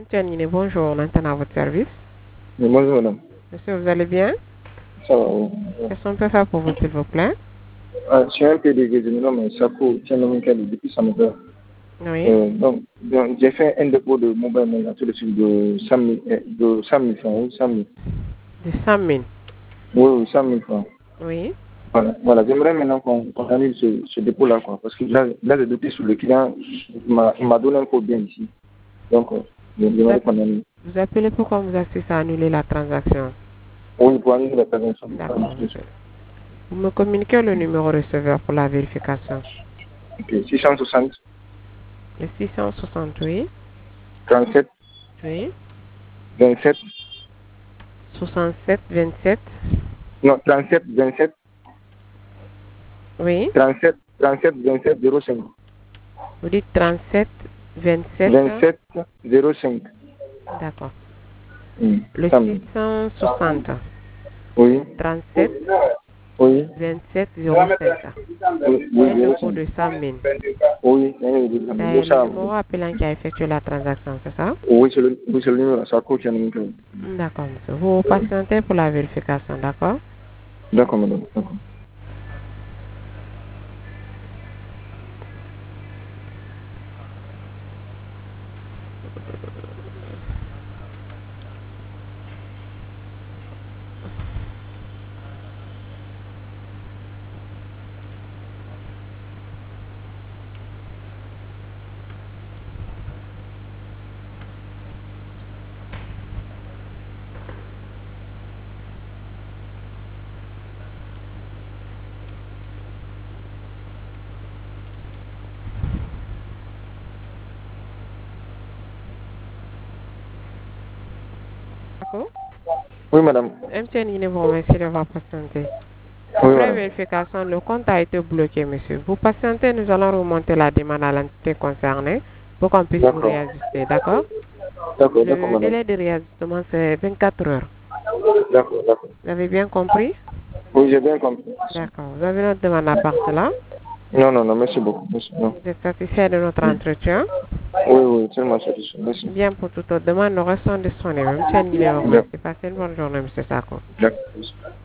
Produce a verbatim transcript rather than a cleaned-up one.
Tianine, bonjour, maintenant à votre service. Oui, bonjour madame. Monsieur, vous allez bien? Ça va, oui. Qu'est-ce qu'on peut faire pour vous, s'il vous plaît? Ah, je suis un P D G, je me nomme Sako Tianomikali depuis Samoa. Oui. Euh, donc, donc j'ai fait un dépôt de mobile money tout de suite de cinq mille, euh, de cinq mille francs, oui, cinq mille. De cent mille. Oui, oui, cinq mille francs. Oui. Voilà, voilà. J'aimerais maintenant qu'on qu'on annule ce, ce dépôt-là, quoi, parce que là, là, le dossier sur le client, il m'a il m'a donné un code bien ici. Donc, euh, Vous, j'aimerais app- qu'on annule. vous appelez pour qu'on vous assiste à annuler la transaction. Oui, pour annuler la transaction. D'accord, monsieur. Vous me communiquez le numéro receveur pour la vérification. Ok, six cent soixante, Le six cent soixante, oui. trente-sept, Oui. vingt-sept, soixante-sept, vingt-sept. non, trente-sept, vingt-sept, Oui. trente-sept, trente-sept, vingt-sept, zéro cinq. Vous dites trente-sept, vingt-sept. vingt-sept, zéro cinq. D'accord. Hmm, Le ça six me- cent soixante, Oui. trente-sept, Oui. vingt-sept, zéro cinq. Oui, C'est oui, un zéro dépôt cinq. de cent mille. Oui, oui, oui, oui, C'est le ça, numéro appelant qui a effectué la transaction, c'est ça? oui, c'est le, oui, c'est le numéro, ça coûte un numéro. D'accord, monsieur. Vous patientez pour la vérification, d'accord? D'accord, madame. D'accord. D'accord? Oui, madame. M T N il vous remercie d'avoir patienté. Oui, Après madame. vérification, le compte a été bloqué, monsieur. Vous patientez, nous allons remonter la demande à l'entité concernée pour qu'on puisse vous D'accord. réajuster, d'accord? D'accord, d'accord, Le madame. délai de réajustement, c'est vingt-quatre heures. D'accord, d'accord. Vous avez bien compris? Oui, j'ai bien compris. D'accord. Vous avez notre demande à part cela? Non, non, non, merci beaucoup. Merci. Non. Vous êtes satisfait de notre Hmm. entretien? Oui, oui, tellement satisfait. Merci. Bien, pour toute autre demande, nous restons disponibles. M T N il vous remercie. Passez une bonne journée, monsieur Sako. D'accord.